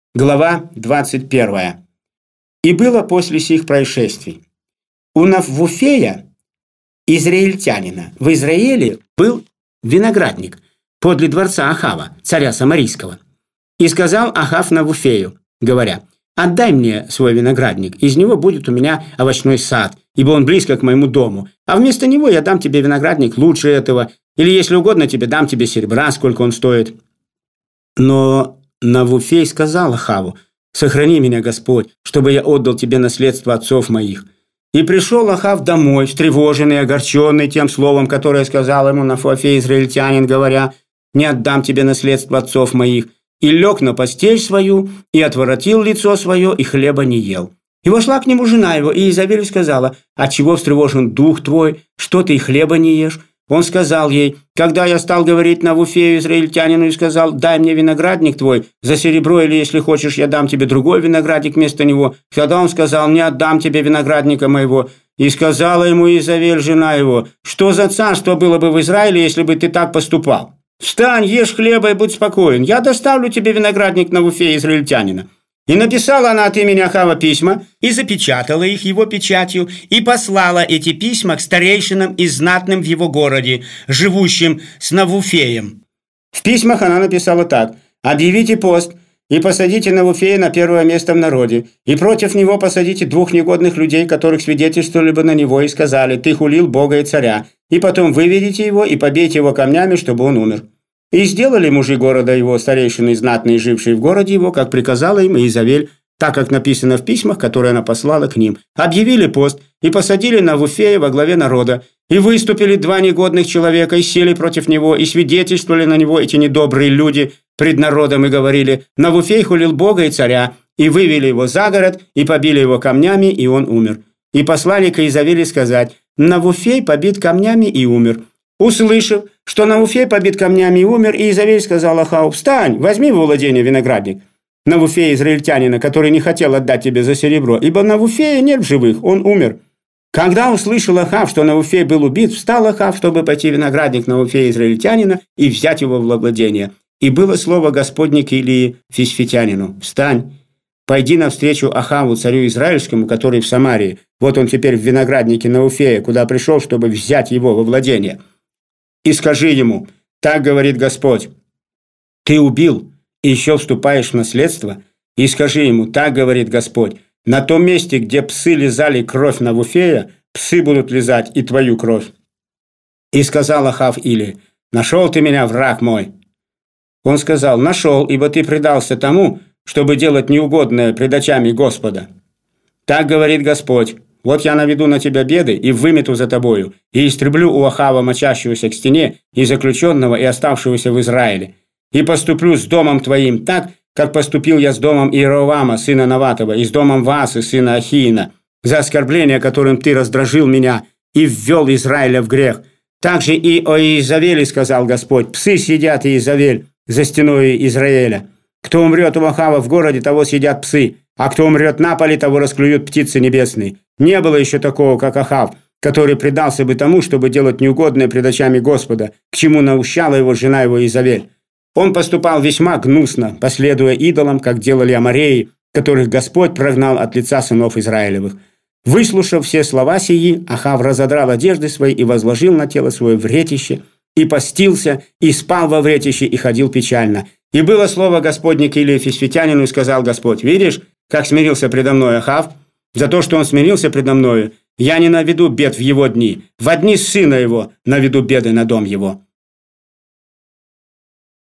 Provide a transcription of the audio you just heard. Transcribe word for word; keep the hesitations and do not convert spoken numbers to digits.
Глава двадцать первая. «И было после сих происшествий. У Наввуфея, израильтянина, в Израиле был виноградник подле дворца Ахава, царя Самарийского. И сказал Ахав Наввуфею, говоря: отдай мне свой виноградник, из него будет у меня овощной сад, ибо он близко к моему дому, а вместо него я дам тебе виноградник лучше этого, или, если угодно тебе, дам тебе серебра, сколько он стоит. Но Наввуфей сказал Ахаву: сохрани меня, Господь, чтобы я отдал тебе наследство отцов моих. И пришел Ахав домой, встревоженный и огорченный тем словом, которое сказал ему Наввуфей, израильтянин, говоря: не отдам тебе наследство отцов моих. И лег на постель свою, и отворотил лицо свое, и хлеба не ел. И вошла к нему жена его, и Иезавель сказала: отчего встревожен дух твой, что ты и хлеба не ешь? Он сказал ей: когда я стал говорить Наввуфею, израильтянину, и сказал: дай мне виноградник твой за серебро, или, если хочешь, я дам тебе другой виноградник вместо него, тогда он сказал: не отдам тебе виноградника моего. И сказала ему Иезавель, жена его: что за царство было бы в Израиле, если бы ты так поступал? Встань, ешь хлеба и будь спокоен, я доставлю тебе виноградник Наввуфея, израильтянина. И написала она от имени Ахава письма, и запечатала их его печатью, и послала эти письма к старейшинам и знатным в его городе, живущим с Наввуфеем. В письмах она написала так: объявите пост, и посадите Наввуфея на первое место в народе, и против него посадите двух негодных людей, которых свидетельствовали бы на него, и сказали: ты хулил Бога и царя, и потом выведите его и побейте его камнями, чтобы он умер. И сделали мужи города его, старейшины знатные, жившие в городе его, как приказала им Иезавель, так как написано в письмах, которые она послала к ним. Объявили пост и посадили Наввуфея во главе народа. И выступили два негодных человека, и сели против него, и свидетельствовали на него эти недобрые люди пред народом, и говорили: Наввуфей хулил Бога и царя. И вывели его за город, и побили его камнями, и он умер. И послали к Иезавели сказать: Наввуфей побит камнями и умер. Услышав, что Наввуфей побит камнями и умер, Иезавель сказал Ахаву: встань, возьми во владение виноградник Наввуфея, израильтянина, который не хотел отдать тебе за серебро, ибо Наввуфея нет в живых, он умер. Когда услышал Ахав, что Наввуфей был убит, встал Ахав, чтобы пойти в виноградник Наввуфея, израильтянина, и взять его во владение. И было слово Господне к Илии Фисфитянину: встань, пойди навстречу Ахаву, царю израильскому, который в Самарии. Вот он теперь в винограднике Наввуфея, куда пришел, чтобы взять его во владение. И скажи ему: так говорит Господь, ты убил и еще вступаешь в наследство. И скажи ему: так говорит Господь, на том месте, где псы лизали кровь Наввуфея, псы будут лизать и твою кровь. И сказал Ахав Илии: нашел ты меня, враг мой. Он сказал: нашел, ибо ты предался тому, чтобы делать неугодное пред очами Господа. Так говорит Господь: вот я наведу на тебя беды и вымету за тобою, и истреблю у Ахава, мочащегося к стене, и заключенного, и оставшегося в Израиле. И поступлю с домом твоим так, как поступил я с домом Иеровама, сына Наватова, и с домом Ваасы, сына Ахиина, за оскорбление, которым ты раздражил меня и ввел Израиля в грех. Также и о Иезавели сказал Господь: псы съедят Иезавель за стеной Израиля. Кто умрет у Ахава в городе, того съедят псы, а кто умрет на поле, того расклюют птицы небесные. Не было еще такого, как Ахав, который предался бы тому, чтобы делать неугодное пред очами Господа, к чему наущала его жена его Иезавель. Он поступал весьма гнусно, последуя идолам, как делали амореи, которых Господь прогнал от лица сынов Израилевых. Выслушав все слова сии, Ахав разодрал одежды свои и возложил на тело свое вретище, и постился, и спал во вретище, и ходил печально. И было слово Господне к Илии Фисфитянину, и сказал Господь: видишь, как смирился предо мной Ахав? За то, что он смирился предо мною, я не наведу бед в его дни, во дни сына его наведу беды на дом его.